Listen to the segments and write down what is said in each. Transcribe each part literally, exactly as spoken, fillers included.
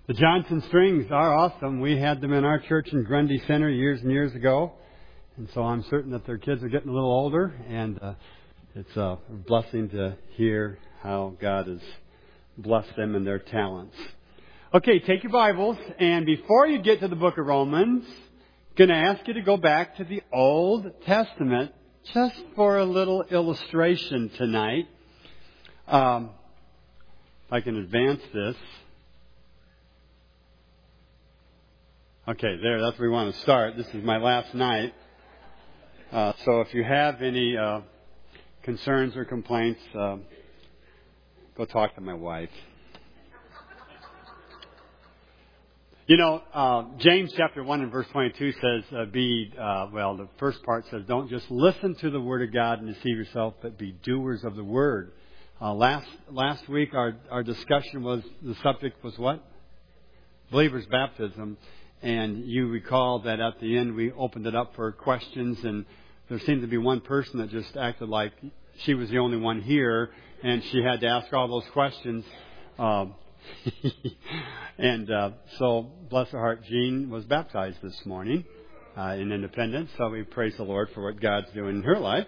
The Johnson strings are awesome. We had them in our church in Grundy Center years and years ago. And so I'm certain that their kids are getting a little older. And uh, it's a blessing to hear how God has blessed them and their talents. Okay, take your Bibles. And before you get to the book of Romans, I'm going to ask you to go back to the Old Testament just for a little illustration tonight. Um, if I can advance this. Okay, there, that's where we want to start. This is my last night. Uh, so if you have any uh, concerns or complaints, uh, go talk to my wife. You know, uh, James chapter one and verse twenty-two says, uh, be, uh, well, the first part says, don't just listen to the word of God and deceive yourself, but be doers of the word. Uh, last, last week our, our discussion was, the subject was what? Believer's baptism. And you recall that at the end we opened it up for questions, and there seemed to be one person that just acted like she was the only one here, and she had to ask all those questions. Um, and uh, so, bless her heart, Jean was baptized this morning uh, in Independence. So we praise the Lord for what God's doing in her life.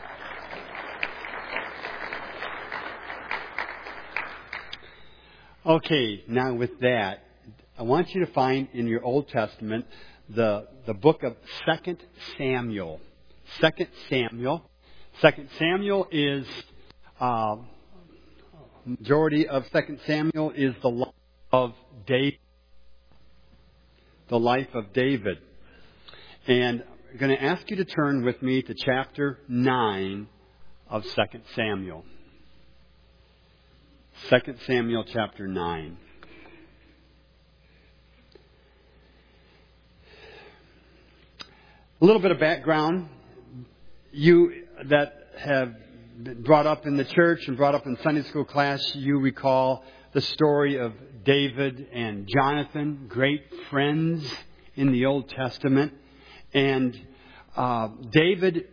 Okay, now with that, I want you to find in your Old Testament the the book of Second Samuel. Second Samuel. Second Samuel is uh, majority of Second Samuel is the life of David. The life of David, and I'm going to ask you to turn with me to chapter nine of Second Samuel. Second Samuel chapter nine. A little bit of background. You that have been brought up in the church and brought up in Sunday school class, you recall the story of David and Jonathan, great friends in the Old Testament. And uh, David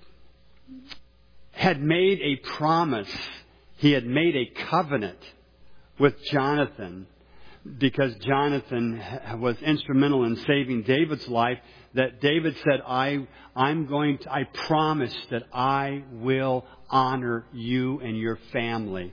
had made a promise. He had made a covenant with Jonathan because Jonathan was instrumental in saving David's life. That David said, I, I'm going to, I promise that I will honor you and your family.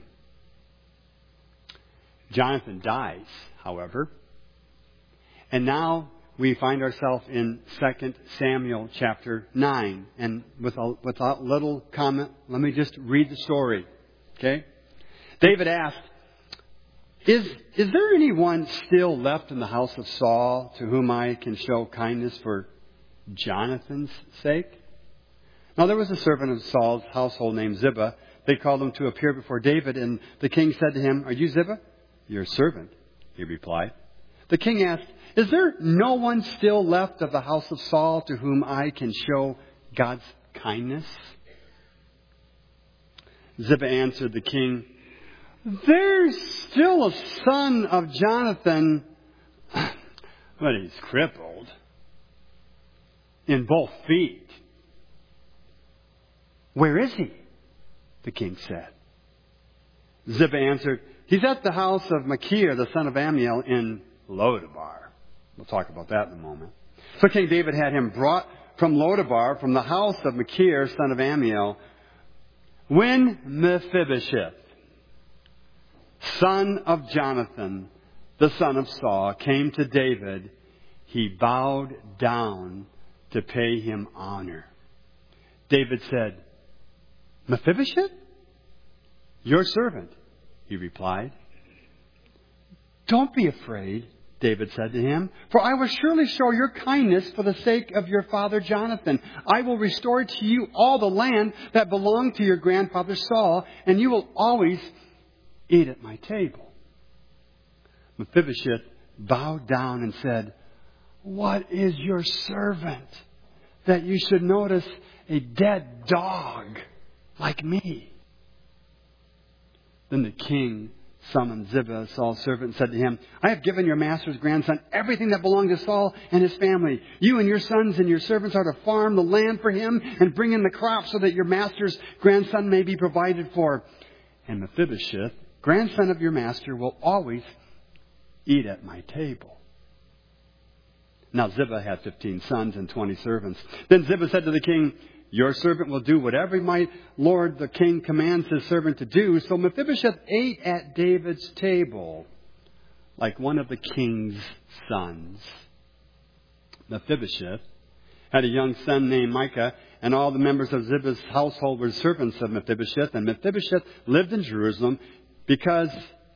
Jonathan dies, however. And now we find ourselves in Second Samuel chapter nine. And without, without little comment, let me just read the story. Okay? David asked, Is, is there anyone still left in the house of Saul to whom I can show kindness for Jonathan's sake? Now there was a servant of Saul's household named Ziba. They called him to appear before David, and the king said to him, Are you Ziba? Your servant, he replied. The king asked, Is there no one still left of the house of Saul to whom I can show God's kindness? Ziba answered the king, There's still a son of Jonathan, but he's crippled in both feet. Where is he? The king said. Ziba answered, He's at the house of Machir, the son of Ammiel, in Lodabar. We'll talk about that in a moment. So King David had him brought from Lodabar, from the house of Machir, son of Ammiel. When Mephibosheth, son of Jonathan, the son of Saul, came to David, he bowed down to pay him honor. David said, Mephibosheth? Your servant, he replied. Don't be afraid, David said to him, for I will surely show your kindness for the sake of your father Jonathan. I will restore to you all the land that belonged to your grandfather Saul, and you will always eat at my table. Mephibosheth bowed down and said, What is your servant that you should notice a dead dog like me? Then the king summoned Ziba, Saul's servant, and said to him, I have given your master's grandson everything that belonged to Saul and his family. You and your sons and your servants are to farm the land for him and bring in the crops so that your master's grandson may be provided for. And Mephibosheth, grandson of your master, will always eat at my table. Now Ziba had fifteen sons and twenty servants. Then Ziba said to the king, your servant will do whatever my lord the king commands his servant to do. So Mephibosheth ate at David's table like one of the king's sons. Mephibosheth had a young son named Micah, and all the members of Ziba's household were servants of Mephibosheth. And Mephibosheth lived in Jerusalem because,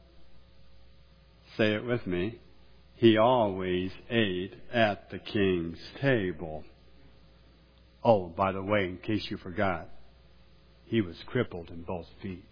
say it with me, he always ate at the king's table. Oh, by the way, in case you forgot, he was crippled in both feet.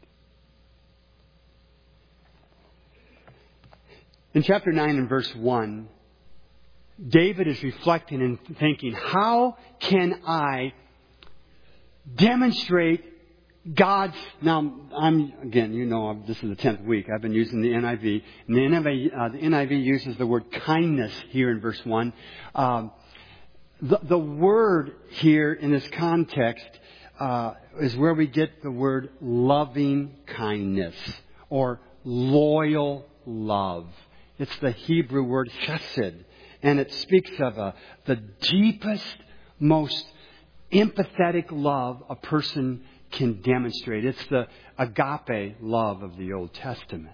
In chapter nine and verse one, David is reflecting and thinking, how can I demonstrate God's... Now, I'm again, you know, this is the tenth week. I've been using the N I V. And the N I V, uh, the N I V uses the word kindness here in verse one. Um, the, the word here in this context uh, is where we get the word loving kindness or loyal love. It's the Hebrew word chesed. And it speaks of a, the deepest, most empathetic love a person can demonstrate. It's the agape love of the Old Testament.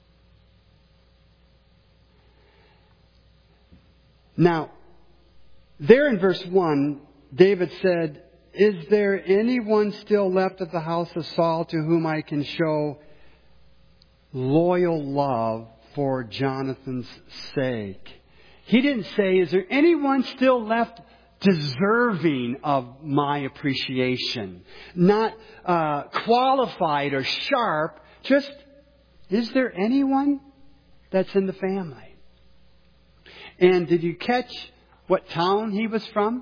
Now, there in verse one, David said, is there anyone still left at the house of Saul to whom I can show loyal love for Jonathan's sake? He didn't say, is there anyone still left deserving of my appreciation? Not uh, qualified or sharp. Just, is there anyone that's in the family? And did you catch what town he was from?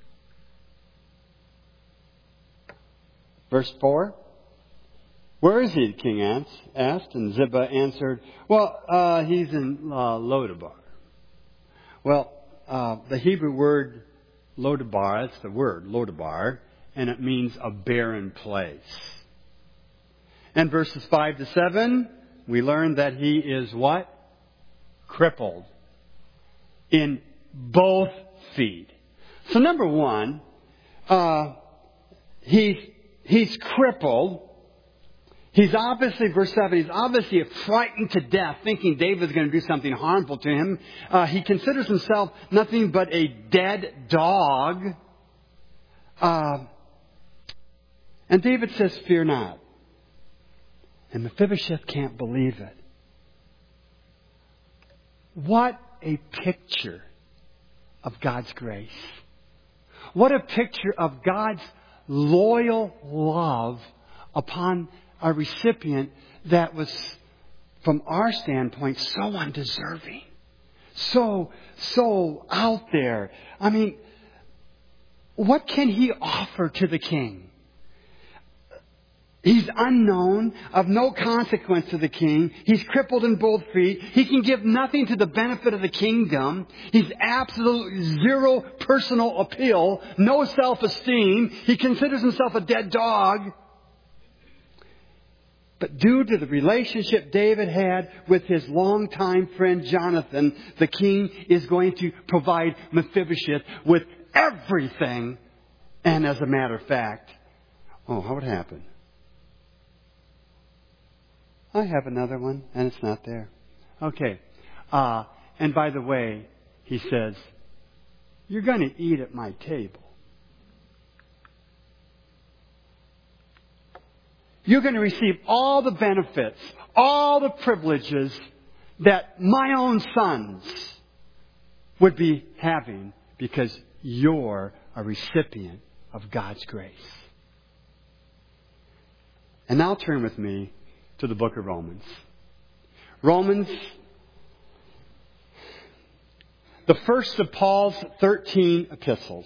Verse four. Where is he? The king asked. And Ziba answered, well, uh, he's in uh, Lodabar. Well, uh, the Hebrew word Lodabar, that's the word, Lodabar, and it means a barren place. And verses five to seven, we learn that he is what? Crippled in both feet. So number one, uh, he's, he's crippled. He's obviously, verse seven, he's obviously frightened to death, thinking David's going to do something harmful to him. Uh, he considers himself nothing but a dead dog. Uh, and David says, fear not. And Mephibosheth can't believe it. What a picture of God's grace. What a picture of God's loyal love upon a recipient that was, from our standpoint, so undeserving. So, so out there. I mean, what can he offer to the king? He's unknown, of no consequence to the king. He's crippled in both feet. He can give nothing to the benefit of the kingdom. He's absolutely zero personal appeal, no self-esteem. He considers himself a dead dog. But due to the relationship David had with his longtime friend Jonathan, the king is going to provide Mephibosheth with everything. And as a matter of fact, oh, how would it happen? I have another one, and it's not there. Okay. Uh, and by the way, he says, you're going to eat at my table. You're going to receive all the benefits, all the privileges that my own sons would be having because you're a recipient of God's grace. And now turn with me to the book of Romans. Romans, the first of Paul's thirteen epistles.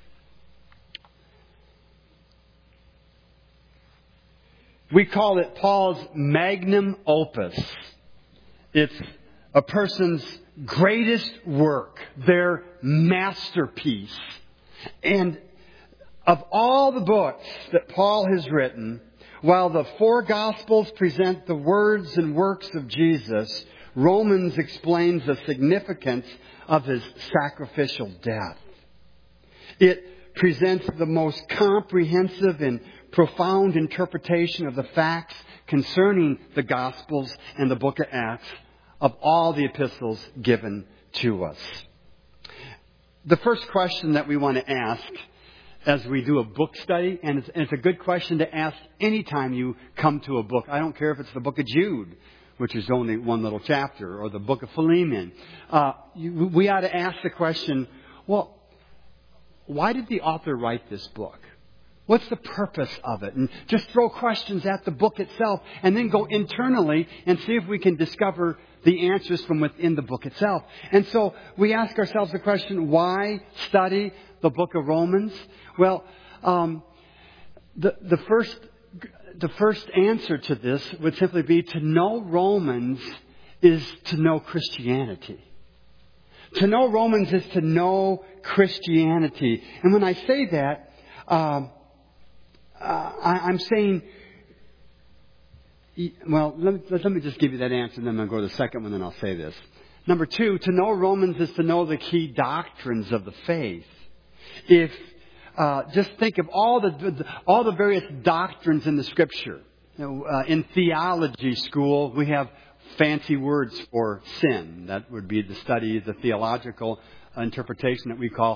We call it Paul's magnum opus. It's a person's greatest work, their masterpiece. And of all the books that Paul has written, while the four Gospels present the words and works of Jesus, Romans explains the significance of His sacrificial death. It presents the most comprehensive and profound interpretation of the facts concerning the Gospels and the book of Acts of all the epistles given to us. The first question that we want to ask as we do a book study, and it's, and it's a good question to ask anytime you come to a book. I don't care if it's the book of Jude, which is only one little chapter, or the book of Philemon. Uh, you, we ought to ask the question, well, why did the author write this book? What's the purpose of it? And just throw questions at the book itself and then go internally and see if we can discover the answers from within the book itself. And so we ask ourselves the question, why study the book of Romans? Well, um, the, the first, the first answer to this would simply be to know Romans is to know Christianity. To know Romans is to know Christianity. And when I say that, um, uh, I, I'm saying, well, let me, let me just give you that answer, and then I'm going to go to the second one, and then I'll say this. Number two, to know Romans is to know the key doctrines of the faith. If uh, just think of all the all the various doctrines in the Scripture. You know, uh, in theology school, we have fancy words for sin. That would be the study, the theological interpretation that we call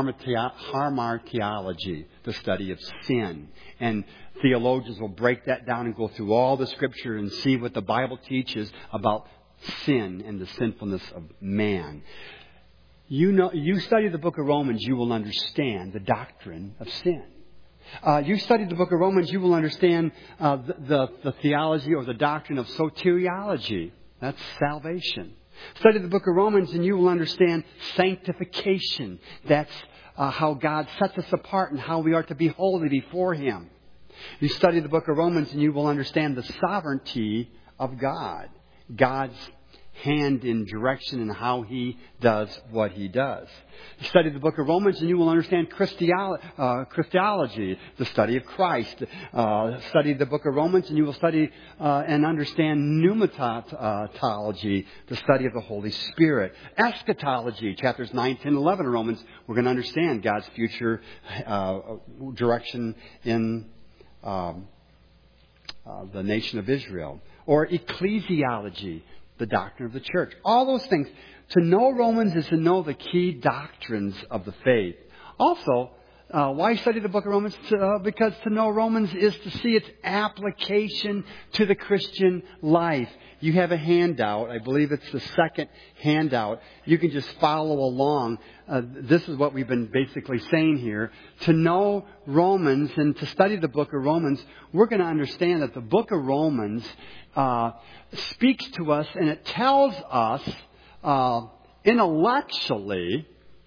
hamartiology, the study of sin. And theologians will break that down and go through all the Scripture and see what the Bible teaches about sin and the sinfulness of man. You know, you study the book of Romans, you will understand the doctrine of sin. Uh, you study the book of Romans, you will understand uh, the, the, the theology or the doctrine of soteriology. That's salvation. Study the book of Romans and you will understand sanctification. That's uh, how God sets us apart and how we are to be holy before Him. You study the book of Romans and you will understand the sovereignty of God. God's hand in direction in how He does what He does. You study the book of Romans and you will understand Christiolo- uh, Christology, the study of Christ. Uh, study the book of Romans and you will study uh, and understand pneumatology, the study of the Holy Spirit. Eschatology, chapters nine, ten, eleven of Romans, we're going to understand God's future uh, direction in um, uh, the nation of Israel. Or ecclesiology, the doctrine of the church. All those things. To know Romans is to know the key doctrines of the faith. Also, uh, why study the book of Romans? To, uh, because to know Romans is to see its application to the Christian life. You have a handout. I believe it's the second handout. You can just follow along. Uh, this is what we've been basically saying here. To know Romans and to study the book of Romans, we're going to understand that the book of Romans uh, speaks to us and it tells us uh, intellectually,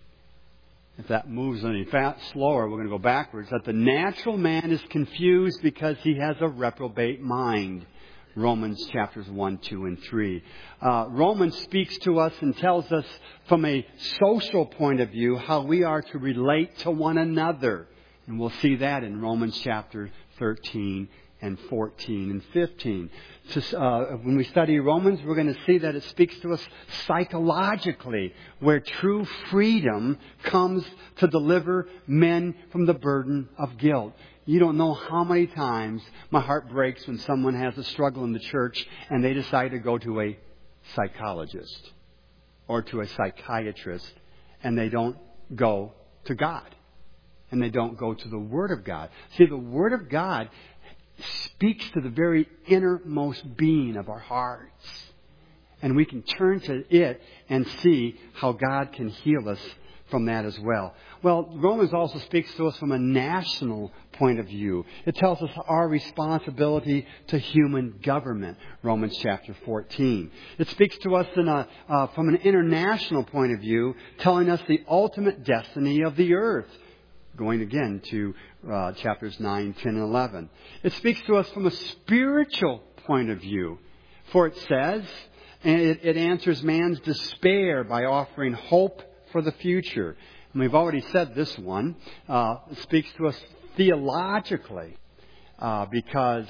if that moves any fast, slower, we're going to go backwards, that the natural man is confused because he has a reprobate mind. Romans chapters one, two, and three. Uh, Romans speaks to us and tells us from a social point of view how we are to relate to one another. And we'll see that in Romans chapter thirteen and fourteen and fifteen. To, uh, when we study Romans, we're going to see that it speaks to us psychologically, where true freedom comes to deliver men from the burden of guilt. You don't know how many times my heart breaks when someone has a struggle in the church and they decide to go to a psychologist or to a psychiatrist and they don't go to God and they don't go to the Word of God. See, the Word of God speaks to the very innermost being of our hearts. And we can turn to it and see how God can heal us from that as well. Well, Romans also speaks to us from a national point of view. It tells us our responsibility to human government, Romans chapter fourteen. It speaks to us in a, uh, from an international point of view, telling us the ultimate destiny of the earth. Going again to uh, chapters nine, ten, and eleven. It speaks to us from a spiritual point of view. For it says, and it, it answers man's despair by offering hope for the future. And we've already said this one. Uh, it speaks to us theologically uh, because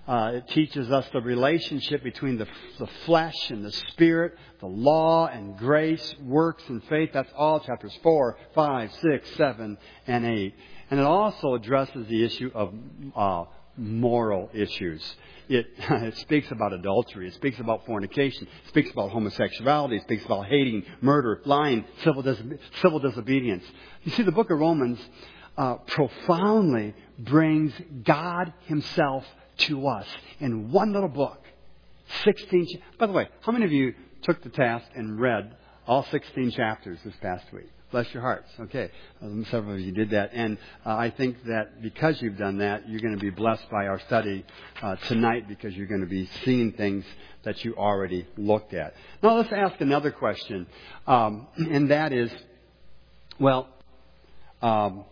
Uh, it teaches us the relationship between the, the flesh and the spirit, the law and grace, works and faith. That's all chapters four, five, six, seven, and eight. And it also addresses the issue of uh, moral issues. It, it speaks about adultery. It speaks about fornication. It speaks about homosexuality. It speaks about hating, murder, lying, civil, dis- civil disobedience. You see, the book of Romans uh, profoundly brings God Himself to us in one little book. sixteen. Cha- By the way, how many of you took the task and read all sixteen chapters this past week? Bless your hearts. Okay. Um, several of you did that. And uh, I think that because you've done that, you're going to be blessed by our study uh, tonight, because you're going to be seeing things that you already looked at. Now let's ask another question. Um, and that is, well, um,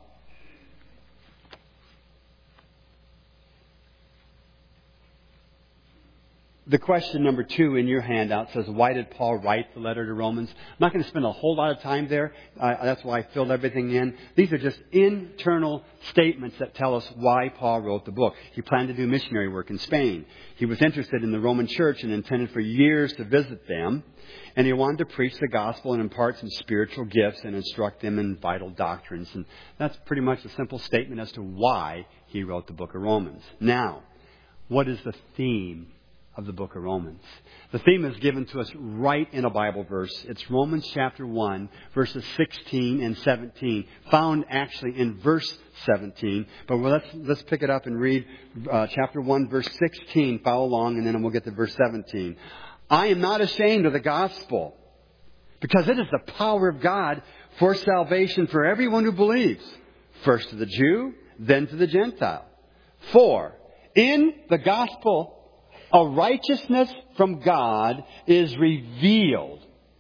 the question number two in your handout says, why did Paul write the letter to Romans? I'm not going to spend a whole lot of time there. Uh, that's why I filled everything in. These are just internal statements that tell us why Paul wrote the book. He planned to do missionary work in Spain. He was interested in the Roman church and intended for years to visit them. And he wanted to preach the gospel and impart some spiritual gifts and instruct them in vital doctrines. And that's pretty much a simple statement as to why he wrote the book of Romans. Now, what is the theme of the book of Romans? The theme is given to us right in a Bible verse. It's Romans chapter one, verses sixteen and seventeen, found actually in verse seventeen. But let's let's pick it up and read uh, chapter one, verse sixteen. Follow along, and then we'll get to verse seventeen. I am not ashamed of the gospel, because it is the power of God for salvation for everyone who believes, first to the Jew, then to the Gentile. For in the gospel, a righteousness from God is revealed.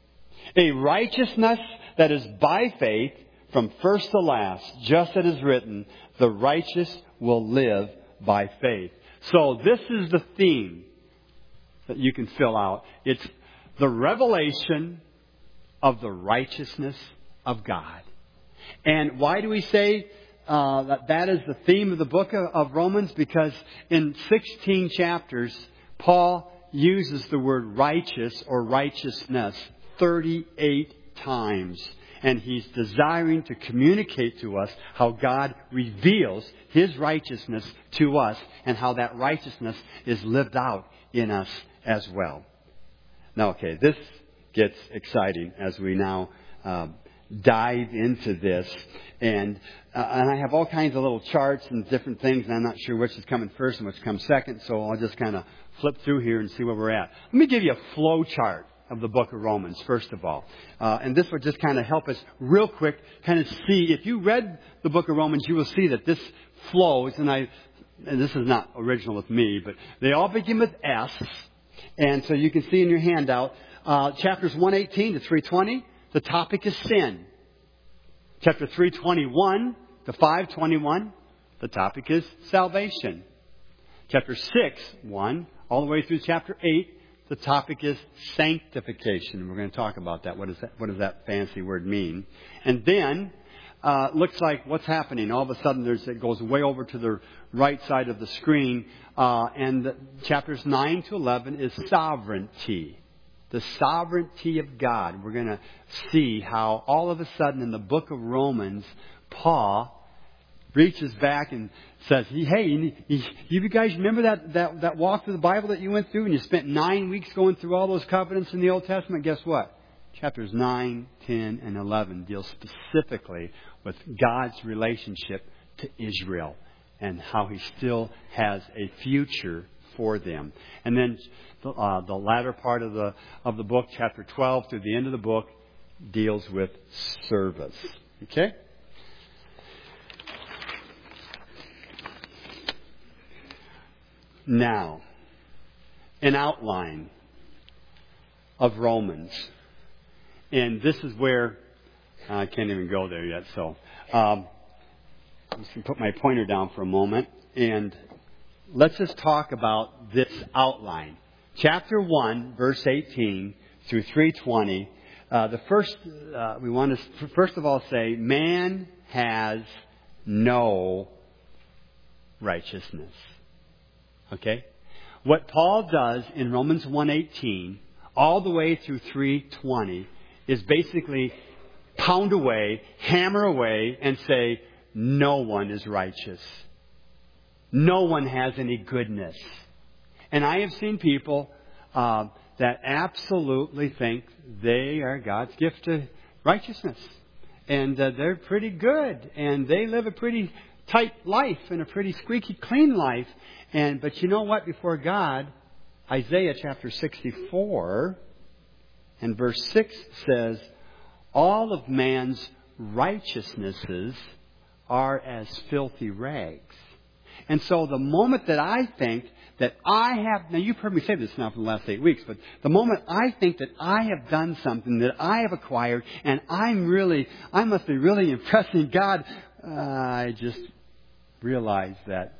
A righteousness that is by faith from first to last, just as it is written, the righteous will live by faith. So this is the theme that you can fill out. It's the revelation of the righteousness of God. And why do we say uh, that that is the theme of the book of, of Romans? Because in sixteen chapters, Paul uses the word righteous or righteousness thirty-eight times. And he's desiring to communicate to us how God reveals His righteousness to us and how that righteousness is lived out in us as well. Now, okay, this gets exciting as we now uh, dive into this. And uh, and I have all kinds of little charts and different things, and I'm not sure which is coming first and which comes second, so I'll just kind of flip through here and see where we're at. Let me give you a flow chart of the book of Romans, first of all. Uh, and this will just kind of help us real quick kind of see. If you read the book of Romans, you will see that this flows, and I, and this is not original with me, but they all begin with S. And so you can see in your handout, uh, chapters one eighteen to three twenty, the topic is sin. Chapter three twenty-one to five twenty-one, the topic is salvation. Chapter six, one, all the way through chapter eight, the topic is sanctification. We're going to talk about that. What does that, what does that fancy word mean? And then, uh, looks like what's happening. All of a sudden, there's, it goes way over to the right side of the screen. Uh, and the, chapters nine to eleven is sovereignty. The sovereignty of God. We're going to see how all of a sudden in the book of Romans, Paul reaches back and says, hey, you, you guys remember that, that, that walk through the Bible that you went through and you spent nine weeks going through all those covenants in the Old Testament? Guess what? Chapters nine, ten, and eleven deal specifically with God's relationship to Israel and how He still has a future for them. And then uh, the latter part of the of the book, chapter twelve through the end of the book, deals with service. Okay? Now, an outline of Romans. And this is where, uh, I can't even go there yet, so um, I'm just going to put my pointer down for a moment. And let's just talk about this outline. Chapter one, verse eighteen through three twenty. Uh, the first, uh, we want to first of all say, man has no righteousness. Okay? What Paul does in Romans one eighteen, all the way through three twenty, is basically pound away, hammer away, and say, no one is righteous. No one has any goodness. And I have seen people uh, that absolutely think they are God's gift to righteousness. And uh, they're pretty good. And they live a pretty tight life and a pretty squeaky clean life. And but you know what? Before God, Isaiah chapter sixty-four and verse six says, all of man's righteousnesses are as filthy rags. And so the moment that I think that I have, now you've heard me say this now for the last eight weeks, but the moment I think that I have done something that I have acquired and I'm really, I must be really impressing God, uh, I just realize that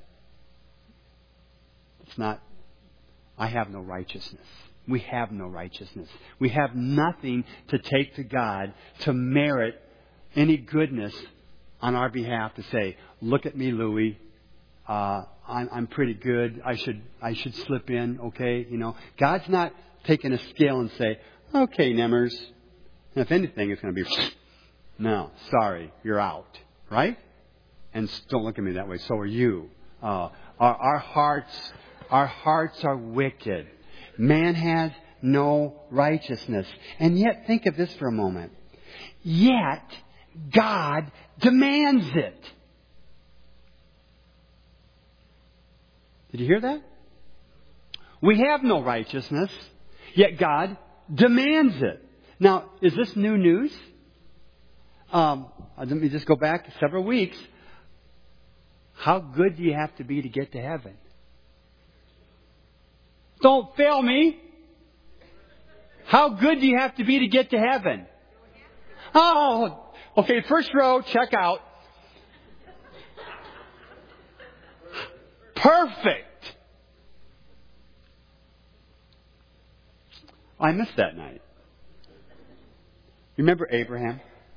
it's not, I have no righteousness. We have no righteousness. We have nothing to take to God to merit any goodness on our behalf to say, look at me, Louie. Uh, I'm, I'm pretty good. I should I should slip in, okay? You know, God's not taking a scale and say, okay, Nemmers. And if anything, it's going to be, no, sorry, you're out, right? And don't look at me that way. So are you. Uh, our, our hearts, our hearts are wicked. Man has no righteousness. And yet, think of this for a moment. Yet, God demands it. Did you hear that? We have no righteousness, yet God demands it. Now, is this new news? Um, let me just go back several weeks. How good do you have to be to get to heaven? Don't fail me. How good do you have to be to get to heaven? Oh, okay, first row, check out. Perfect. I missed that night. Remember Abraham?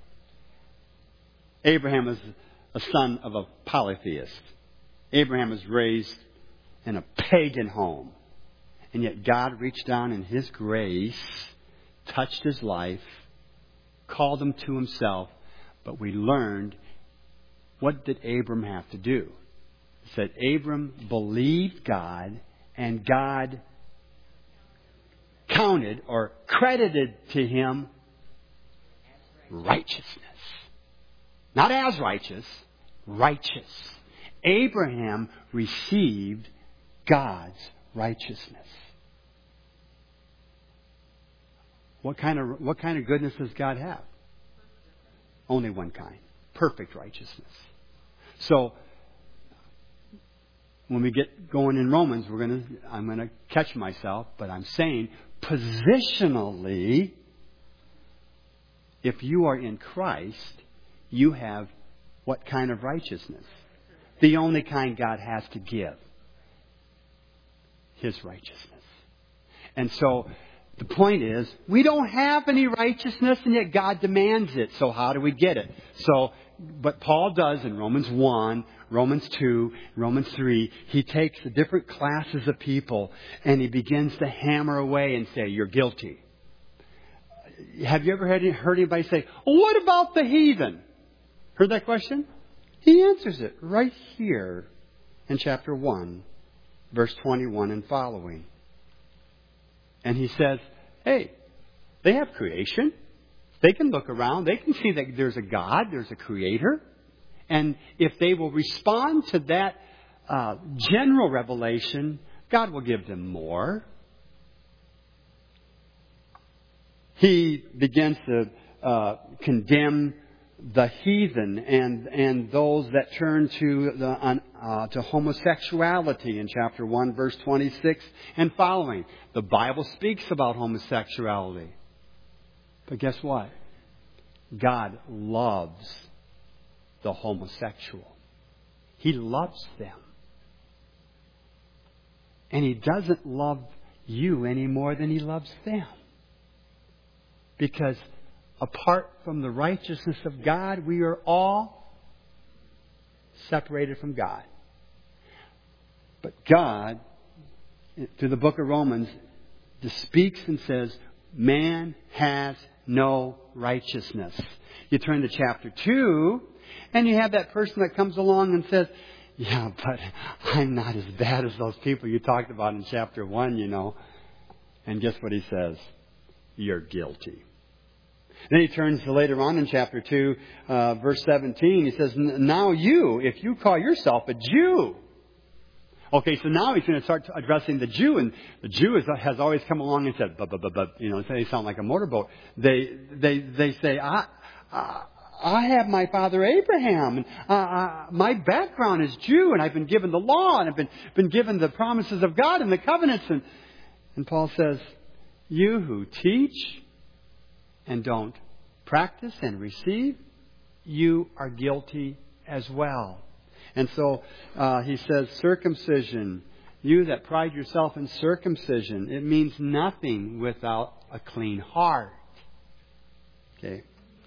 Abraham was a son of a polytheist. Abraham was raised in a pagan home. And yet God reached down in His grace, touched his life, called him to Himself. But we learned, what did Abram have to do? It said Abram believed God, and God counted or credited to him righteousness. Not as righteous, righteous. Abraham received God's righteousness. What kind of what kind of goodness does God have? Only one kind. Perfect righteousness. So when we get going in Romans, we're gonna I'm gonna catch myself, but I'm saying positionally, if you are in Christ, you have what kind of righteousness? The only kind God has to give. His righteousness. And so the point is, we don't have any righteousness, and yet God demands it. So how do we get it? So, but Paul does in Romans one, Romans two, Romans three, he takes the different classes of people and he begins to hammer away and say, you're guilty. Have you ever heard, heard anybody say, well, what about the heathen? Heard that question? He answers it right here in chapter one, verse twenty-one and following. And he says, hey, they have creation. They can look around. They can see that there's a God, there's a creator. And if they will respond to that uh, general revelation, God will give them more. He begins to uh, condemn the heathen and and those that turn to the uh, to homosexuality in chapter one, verse twenty-six and following. The Bible speaks about homosexuality, but guess what? God loves the homosexual. He loves them, and He doesn't love you any more than He loves them, because apart from the righteousness of God, we are all separated from God. But God through the book of Romans, just speaks and says, man has no righteousness. You turn to chapter two, and you have that person that comes along and says, yeah, but I'm not as bad as those people you talked about in chapter one, you know. And guess what he says? You're guilty. Then he turns to later on in chapter two, uh, verse seventeen. He says, now you, if you call yourself a Jew. Okay, so now he's going to start addressing the Jew. And the Jew is, has always come along and said, but, but, but, but, you know, they sound like a motorboat. They, they, they say, I, I, I have my father Abraham. And, uh, uh, my background is Jew, and I've been given the law, and I've been, been given the promises of God and the covenants. And, and Paul says, you who teach and don't practice and receive, you are guilty as well. And so uh, he says, circumcision, you that pride yourself in circumcision, it means nothing without a clean heart. Okay.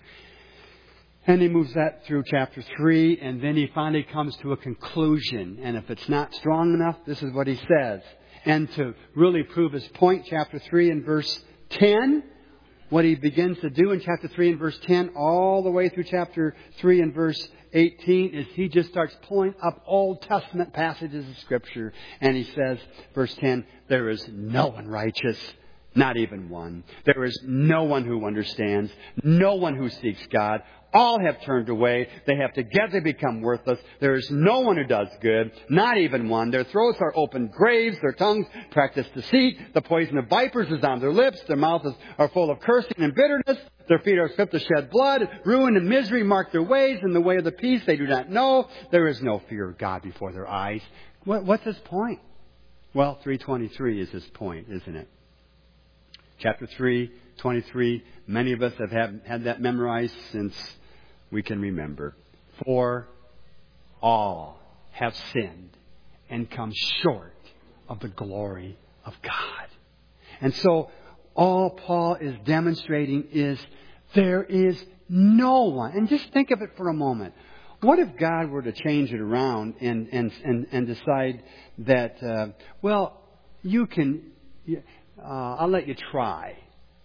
And he moves that through chapter three, and then he finally comes to a conclusion. And if it's not strong enough, this is what he says. And to really prove his point, chapter three and verse ten, what he begins to do in chapter three and verse ten, all the way through chapter three and verse eighteen, is he just starts pulling up Old Testament passages of Scripture. And he says, verse ten, there is no one righteous, not even one. There is no one who understands, no one who seeks God. All have turned away. They have together become worthless. There is no one who does good, not even one. Their throats are open graves. Their tongues practice deceit. The poison of vipers is on their lips. Their mouths are full of cursing and bitterness. Their feet are swift to shed blood. Ruin and misery mark their ways. In the way of the peace they do not know. There is no fear of God before their eyes. What, what's his point? Well, three twenty-three is his point, isn't it? Chapter three, twenty-three. Many of us have had, had that memorized since we can remember. For all have sinned and come short of the glory of God. And so all Paul is demonstrating is there is no one. And just think of it for a moment. What if God were to change it around and and and, and decide that, uh, well, you can, uh, I'll let you try.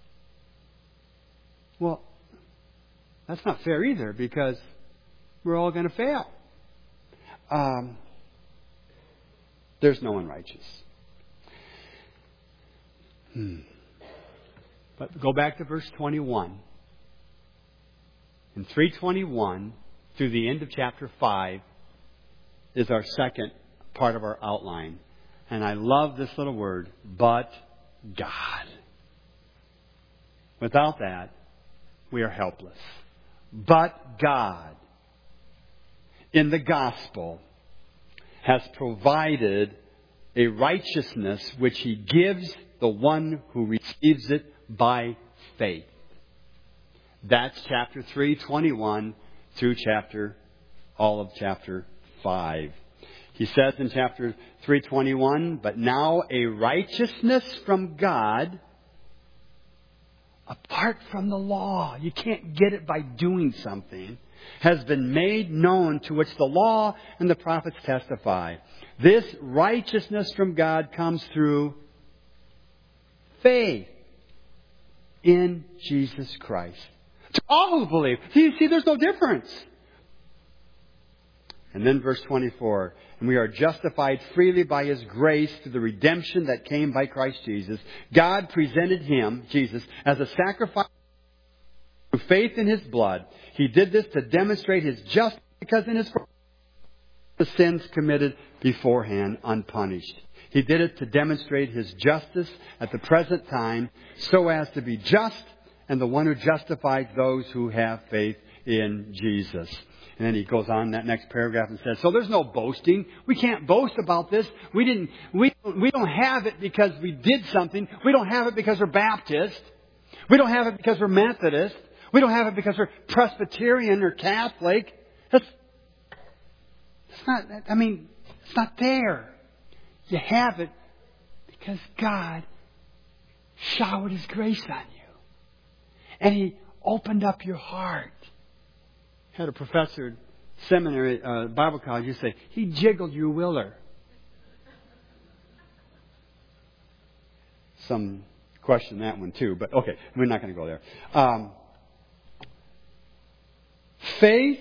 Well, that's not fair either, because we're all going to fail. Um, there's no one righteous. Hmm. But go back to verse twenty-one. In three twenty-one through the end of chapter five is our second part of our outline. And I love this little word, but God. Without that, we are helpless. But God, in the gospel, has provided a righteousness which He gives the one who receives it by faith. That's chapter three twenty-one through chapter, all of chapter five. He says in chapter three twenty-one, but now a righteousness from God apart from the law, you can't get it by doing something, has been made known, to which the law and the prophets testify. This righteousness from God comes through faith in Jesus Christ. To all who believe. See, you see, there's no difference. And then verse twenty-four, and we are justified freely by His grace through the redemption that came by Christ Jesus. God presented Him, Jesus, as a sacrifice through faith in His blood. He did this to demonstrate His justice, because in His the sins committed beforehand unpunished. He did it to demonstrate His justice at the present time, so as to be just and the one who justifies those who have faith in Jesus. And then he goes on in that next paragraph and says, so there's no boasting. We can't boast about this. We didn't, we, we don't have it because we did something. We don't have it because we're Baptist. We don't have it because we're Methodist. We don't have it because we're Presbyterian or Catholic. That's, that's not, I mean, it's not there. You have it because God showered His grace on you. And He opened up your heart. Had a professor at seminary, uh, Bible college, you say, he jiggled your willer. some question that one too. But okay, we're not going to go there. Um, faith,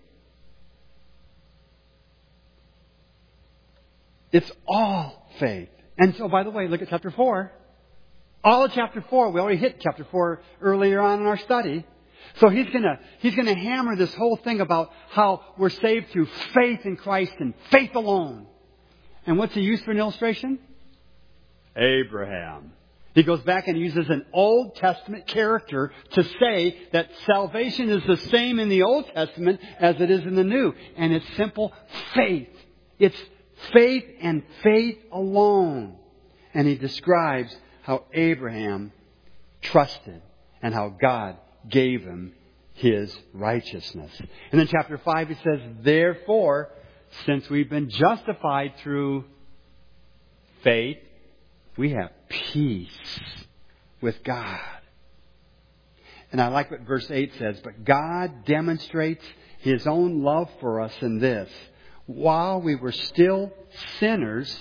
it's all faith. And so, by the way, look at chapter four. All of chapter four, we already hit chapter four earlier on in our study. So he's gonna, he's gonna hammer this whole thing about how we're saved through faith in Christ and faith alone. And what's he used for an illustration? Abraham. He goes back and uses an Old Testament character to say that salvation is the same in the Old Testament as it is in the New. And it's simple faith. It's faith and faith alone. And he describes how Abraham trusted and how God gave him his righteousness. And then chapter five, he says, therefore, since we've been justified through faith, we have peace with God. And I like what verse eight says, but God demonstrates His own love for us in this. While we were still sinners,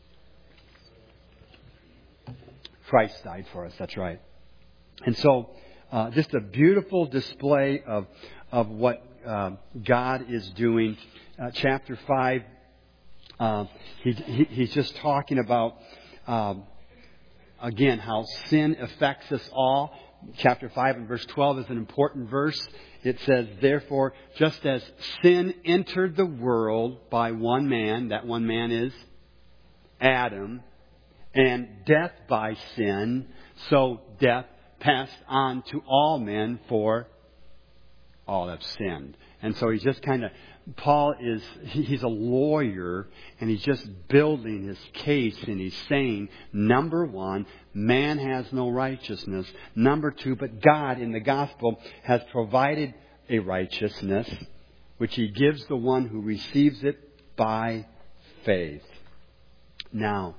Christ died for us. That's right. And so, uh, just a beautiful display of of what uh, God is doing. Uh, chapter five, uh, he, he, he's just talking about, um, again, how sin affects us all. Chapter five and verse twelve is an important verse. It says, therefore, just as sin entered the world by one man, that one man is Adam, and death by sin, so death passed on to all men, for all have sinned. And so he's just kind of, Paul is, he's a lawyer, and he's just building his case, and he's saying, number one, man has no righteousness. Number two, but God in the gospel has provided a righteousness, which He gives the one who receives it by faith. Now,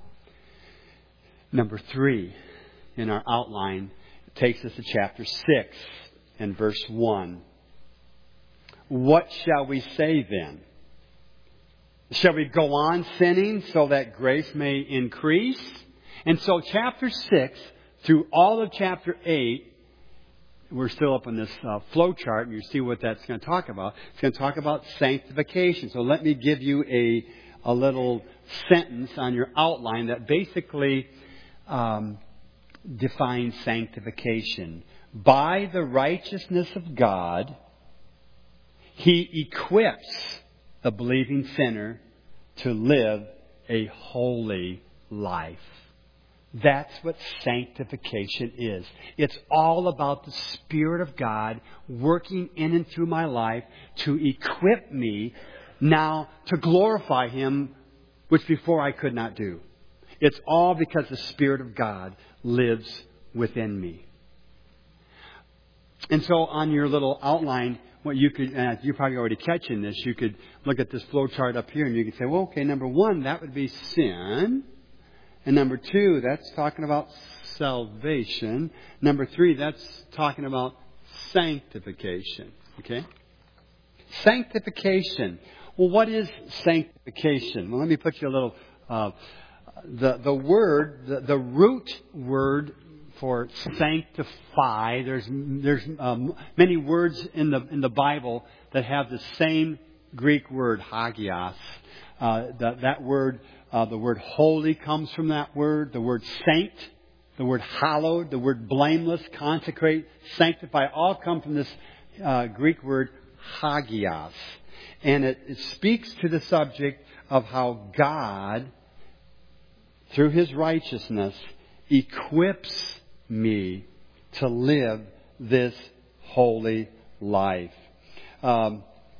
number three in our outline takes us to chapter six and verse one. What shall we say then? Shall we go on sinning so that grace may increase? And so chapter six through all of chapter eight, we're still up on this uh, flow chart, and you see what that's going to talk about. It's going to talk about sanctification. So let me give you a, a little sentence on your outline that basically um, defines sanctification. By the righteousness of God, He equips the believing sinner to live a holy life. That's what sanctification is. It's all about the Spirit of God working in and through my life to equip me now to glorify Him, which before I could not do. It's all because the Spirit of God lives within me. And so on your little outline, what you could, and you're probably already catching this, you could look at this flow chart up here and you could say, well, okay, number one, that would be sin. And number two, that's talking about salvation. Number three, that's talking about sanctification. Okay? Sanctification. Well, what is sanctification? Well, let me put you a little, uh, the, the word, the, the root word for sanctify, there's, there's um, many words in the, in the Bible that have the same Greek word, hagios. Uh, that, that word, uh, the word holy comes from that word. The word saint, the word hallowed, the word blameless, consecrate, sanctify, all come from this uh, Greek word hagios. And it, it speaks to the subject of how God, through His righteousness, equips me to live this holy life. Um,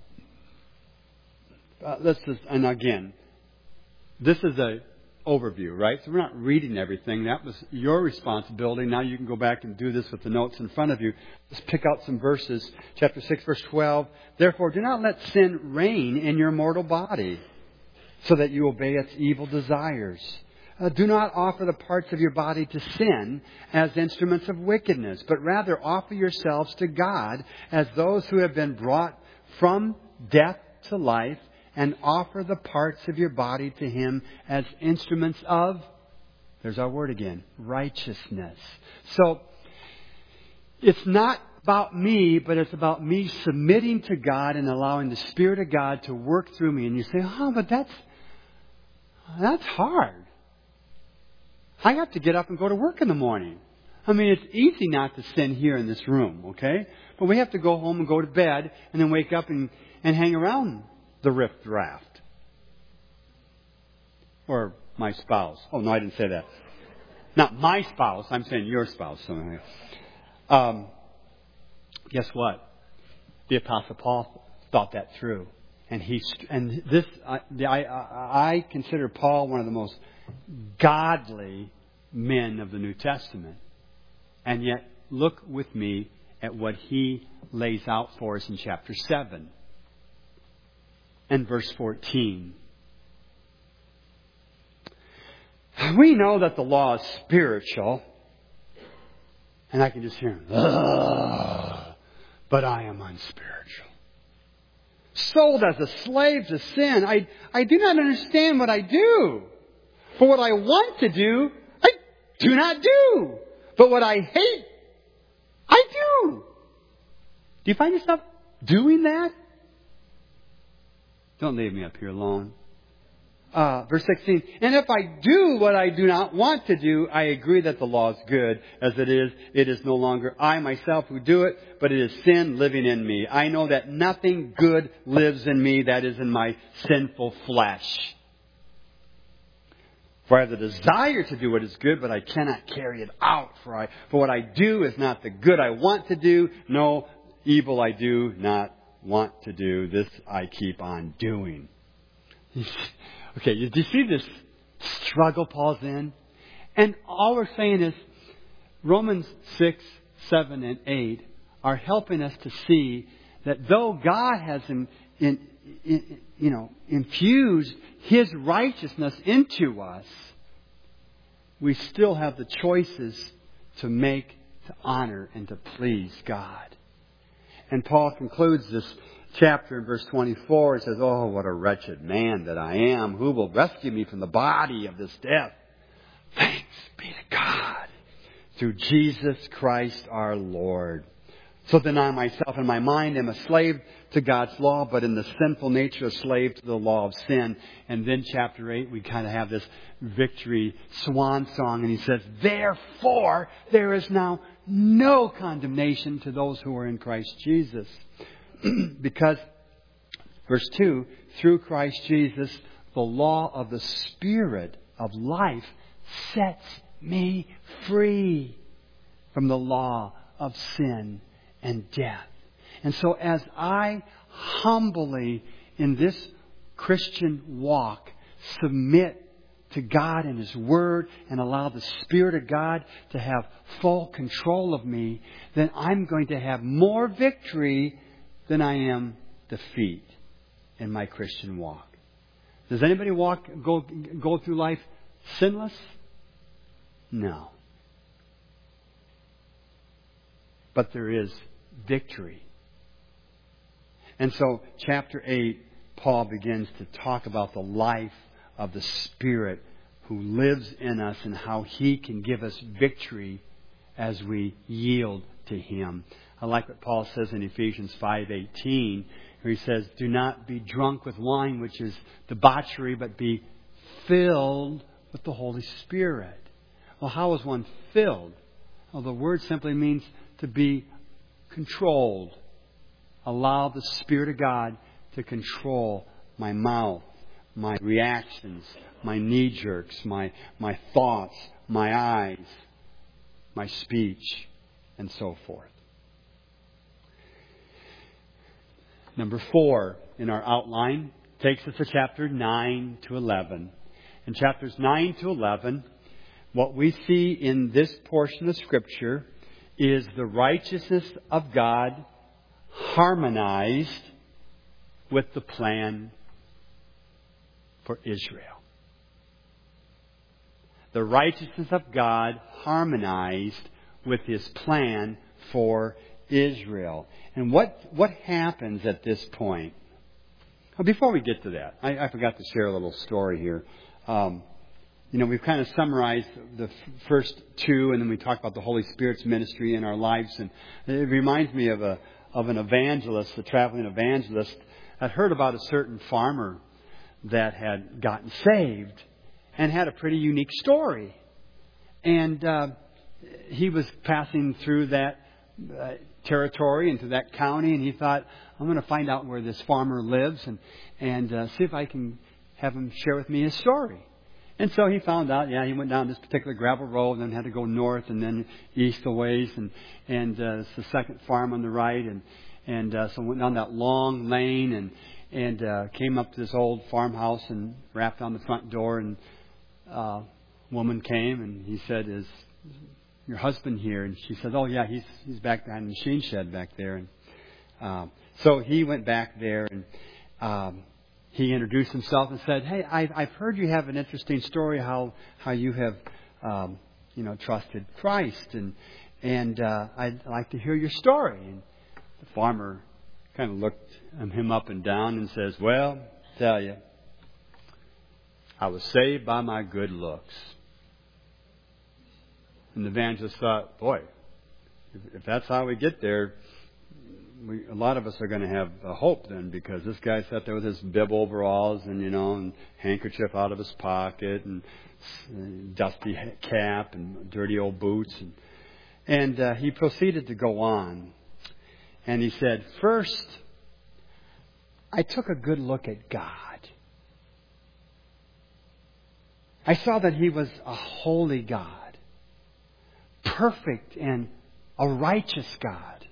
Uh, let's just, and again, this is a overview, right? So we're not reading everything. That was your responsibility. Now you can go back and do this with the notes in front of you. Let's pick out some verses. Chapter six, verse twelve. Therefore, do not let sin reign in your mortal body, so that you obey its evil desires. Uh, do not offer the parts of your body to sin as instruments of wickedness, but rather offer yourselves to God as those who have been brought from death to life, and offer the parts of your body to Him as instruments of There's our word again. Righteousness. So, it's not about me, but it's about me submitting to God and allowing the Spirit of God to work through me. And you say, oh, but that's, that's hard. I have to get up and go to work in the morning. I mean, it's easy not to sin here in this room, okay? But we have to go home and go to bed and then wake up and, and hang around the riff raft. Or my spouse. Oh, no, I didn't say that. Not my spouse. I'm saying your spouse. Um, guess what? The Apostle Paul thought that through. And he, and this, I, I, I consider Paul one of the most godly men of the New Testament. And yet, look with me at what he lays out for us in chapter seven and verse fourteen. We know that the law is spiritual. And I can just hear him. But I am unspiritual. Sold as a slave to sin. I, I do not understand what I do. For what I want to do, I do not do. But what I hate, I do. Do you find yourself doing that? Don't leave me up here alone. Uh, verse sixteen, and if I do what I do not want to do, I agree that the law is good. As it is, it is no longer I myself who do it, but it is sin living in me. I know that nothing good lives in me, that is in my sinful flesh. For I have the desire to do what is good, but I cannot carry it out. For I, for what I do is not the good I want to do. No, evil I do not want to do. This I keep on doing. Okay, do you see this struggle Paul's in? And all we're saying is Romans six, seven, and eight are helping us to see that though God has in, in, in, you know, infused His righteousness into us, we still have the choices to make, to honor, and to please God. And Paul concludes this chapter in verse twenty-four. He says, oh, what a wretched man that I am. Who will rescue me from the body of this death? Thanks be to God through Jesus Christ our Lord. So then I myself in my mind am a slave to God's law, but in the sinful nature a slave to the law of sin. And then chapter eight, we kind of have this victory swan song. And he says, therefore, there is now no condemnation to those who are in Christ Jesus. Because, verse two, through Christ Jesus, the law of the Spirit of life sets me free from the law of sin and death. And so as I humbly in this Christian walk submit to God and His Word and allow the Spirit of God to have full control of me, then I'm going to have more victory than I am defeat in my Christian walk. Does anybody walk go go through life sinless? No. But there is victory. And so, chapter eight, Paul begins to talk about the life of the Spirit who lives in us and how He can give us victory as we yield to Him. I like what Paul says in Ephesians five eighteen, where he says, do not be drunk with wine, which is debauchery, but be filled with the Holy Spirit. Well, how is one filled? Well, the word simply means to be controlled. Allow the Spirit of God to control my mouth, my reactions, my knee-jerks, my, my thoughts, my eyes, my speech, and so forth. Number four in our outline takes us to chapter nine to eleven. In chapters nine to eleven, what we see in this portion of Scripture is the righteousness of God harmonized with the plan for Israel. The righteousness of God harmonized with His plan for Israel. And what, what happens at this point? Well, before we get to that, I, I forgot to share a little story here. Um, you know, we've kind of summarized the f- first two, and then we talk about the Holy Spirit's ministry in our lives. And it reminds me of a of an evangelist, a traveling evangelist. I'd heard about a certain farmer that had gotten saved and had a pretty unique story. And uh, he was passing through that uh, territory into that county, and he thought, I'm going to find out where this farmer lives and and uh, see if I can have him share with me his story. And so he found out, yeah, he went down this particular gravel road and then had to go north and then east a ways, and and uh, it's the second farm on the right, and and uh, so went down that long lane and and uh, came up to this old farmhouse and rapped on the front door, and uh, woman came and he said, "Is your husband here?" And she said, "Oh yeah, he's he's back behind the machine shed back there." And um, so he went back there and um, he introduced himself and said, "Hey, I've, I've heard you have an interesting story how how you have um, you know trusted Christ, and and uh, I'd like to hear your story." And the farmer kind of looked him up and down and says, "Well, tell you, I was saved by my good looks." And the evangelist thought, boy, if, if that's how we get there, we, a lot of us are going to have a hope then, because this guy sat there with his bib overalls and, you know, and handkerchief out of his pocket and uh, dusty cap and dirty old boots. And, and uh, he proceeded to go on. And he said, "First, I took a good look at God. I saw that He was a holy God, perfect and a righteous God.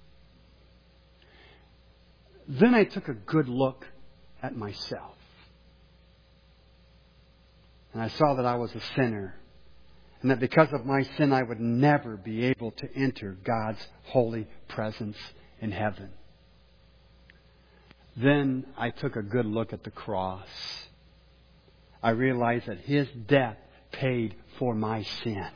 Then I took a good look at myself. And I saw that I was a sinner, and that because of my sin I would never be able to enter God's holy presence in heaven. Then I took a good look at the cross. I realized that His death paid for my sin.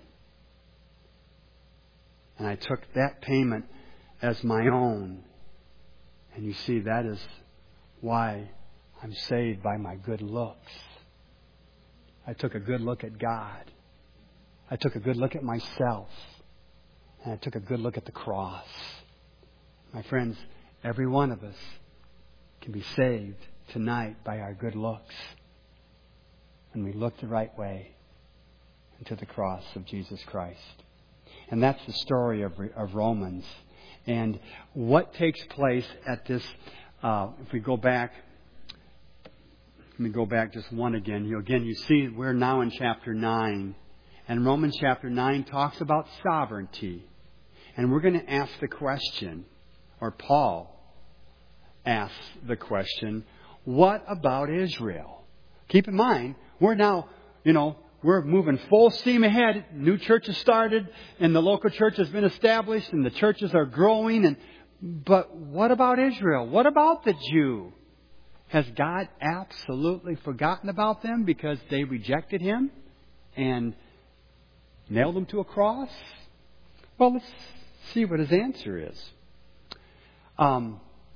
And I took that payment as my own. And you see, that is why I'm saved by my good looks. I took a good look at God. I took a good look at myself. And I took a good look at the cross. My friends, every one of us can be saved tonight by our good looks. And we look the right way into the cross of Jesus Christ. And that's the story of, of Romans. And what takes place at this, uh, if we go back, let me go back just one again. You, again, you see we're now in chapter nine. And Romans chapter nine talks about sovereignty. And we're going to ask the question, or Paul asks the question, what about Israel? Keep in mind, we're now, you know, we're moving full steam ahead. New church has started, and the local church has been established, and the churches are growing. And but what about Israel? What about the Jew? Has God absolutely forgotten about them because they rejected Him and nailed Him to a cross? Well, let's see what His answer is. Um,